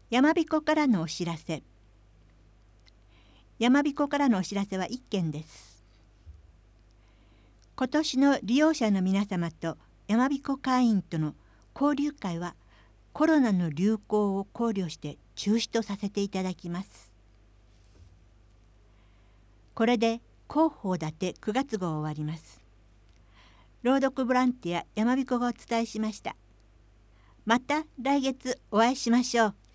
やまびこからのお知らせ。やまびこからのお知らせは1件です。今年の利用者の皆様とやまびこ会員との交流会はコロナの流行を考慮して中止とさせていただきます。これで広報だて9月号終わります。朗読ボランティアやまびこがお伝えしました。また来月お会いしましょう。